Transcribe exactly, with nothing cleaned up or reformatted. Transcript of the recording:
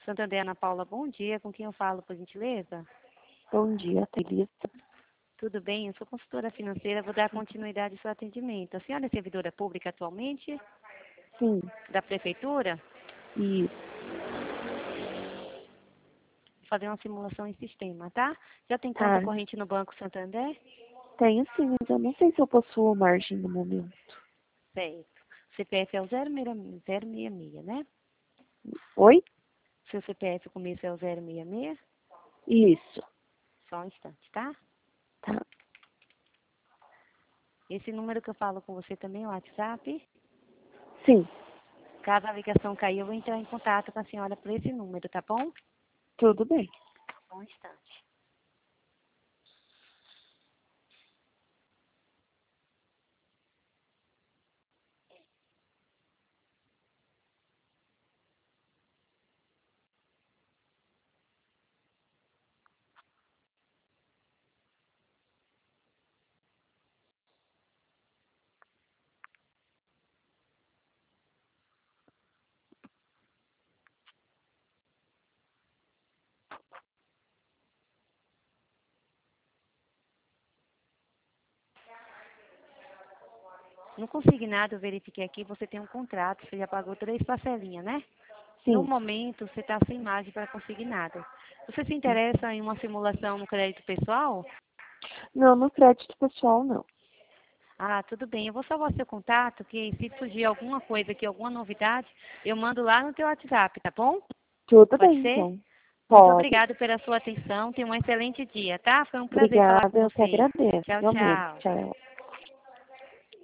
Santander, Ana Paula, bom dia. Com quem eu falo, por gentileza? Bom dia, Thalita. Tudo bem? Eu sou consultora financeira, vou dar continuidade ao seu atendimento. A senhora é servidora pública atualmente? Sim, Da prefeitura? isso. Vou fazer uma simulação em sistema, tá? Já tem conta Tá, corrente no Banco Santander? tenho sim, mas eu não sei se eu possuo margem no momento. Certo. C P F é o zero seis seis, né? Oi? Seu C P F começo é o zero seis seis? Isso. Só um instante, tá? Tá, Esse número que eu falo com você também é o WhatsApp? sim, Caso a ligação cair, eu vou entrar em contato com a senhora por esse número, tá bom? tudo bem. Só um instante. No consignado, eu verifiquei aqui, você tem um contrato, você já pagou três parcelinhas, né? No Sim. momento, você está sem margem para consignado. Você se interessa em uma simulação no crédito pessoal? Não, no crédito pessoal, não. Ah, tudo bem. Eu vou salvar seu contato, que se surgir alguma coisa aqui, alguma novidade, eu mando lá no teu WhatsApp, tá bom? Tudo Pode bem, ser? então. Muito Pode. obrigada pela sua atenção. Tenha um excelente dia, tá? Foi um prazer falar Obrigada, com eu que você. agradeço. Tchau, Realmente, tchau. tchau.